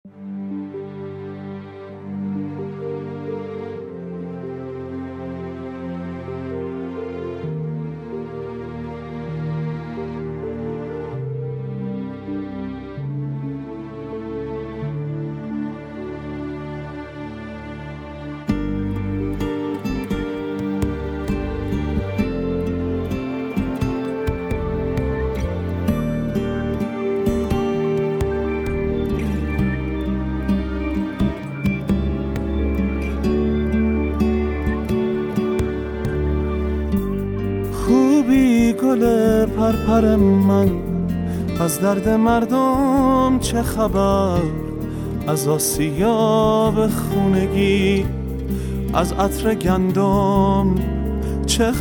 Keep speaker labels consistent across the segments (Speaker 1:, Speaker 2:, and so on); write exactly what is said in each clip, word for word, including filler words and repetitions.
Speaker 1: خوبی گل پرپر من، از درد مردم چه خبر؟ از آسیاب خونگی، از عطر گندم چه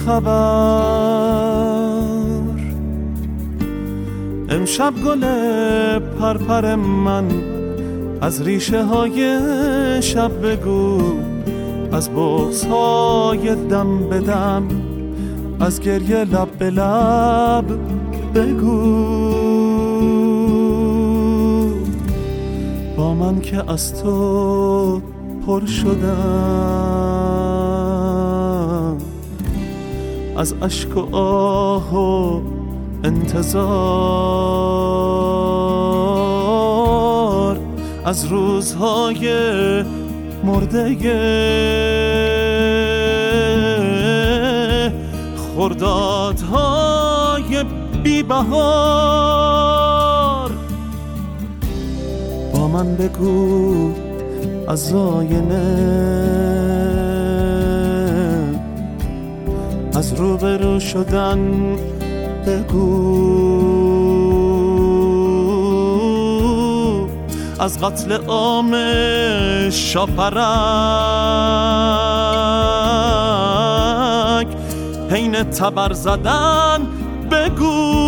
Speaker 1: خبر؟ امشب گل پرپر من، از ریشه های شب بگو، از بغض های دم به دم، از گریه لب به لب بگو. با من که از تو پر شدم، از اشک و آه و انتظار، از روزهای مرده خردادهای بی بهار. با من بگو از آینه، از روبرو شدن بگو، از قتل عام شاپرک حین تبر زدن بگو.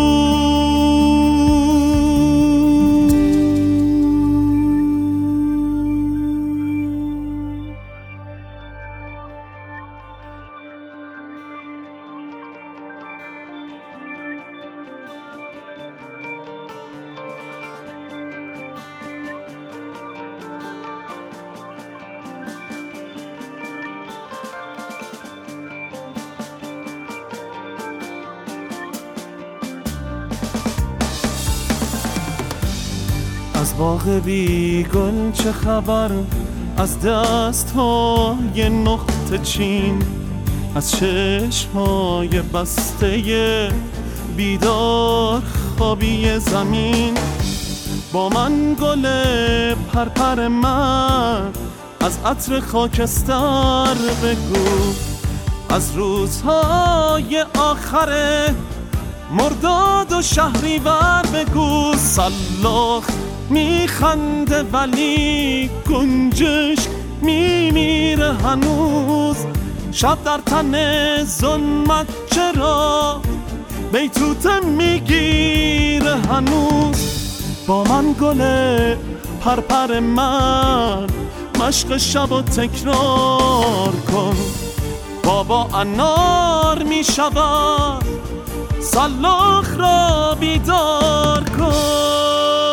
Speaker 1: از باغ بی گل چه خبر؟ از دست های نقطه چین، از چشمای بسته بیدار خوابی زمین. با من گل پرپر من، از عطر خاکستر بگو، از روزهای آخر مرداد و شهریور بگو. سلاخ میخنده ولی گنجشک میمیره هنوز، شب در تن ظلمت چرا بیتوته میگیره هنوز. با من گل پرپر من، مشق شب و تکرار کن. بابا انار میشود، سلاخ را بیدار کن.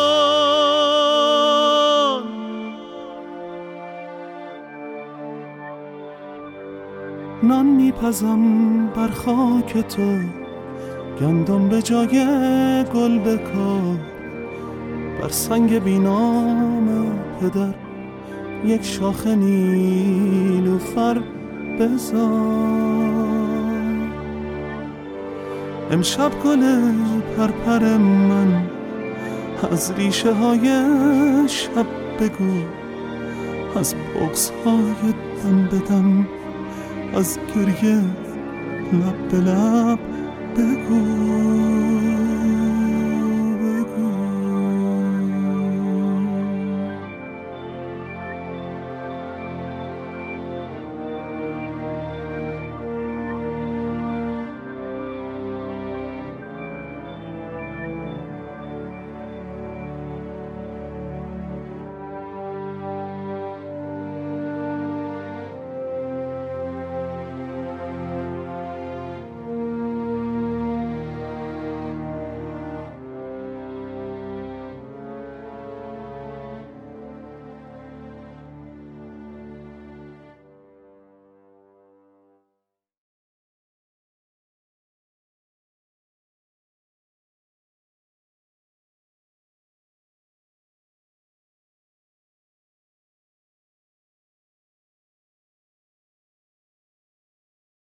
Speaker 1: نان میپزم بر خاک تو، گندم به جای گل بکار. بر سنگ بینام پدر یک شاخ نیلوفر بذار. امشب گل پرپر من، از ریشه های شب بگو، از بغض های دم به دم، از گریه لب به لب بگو.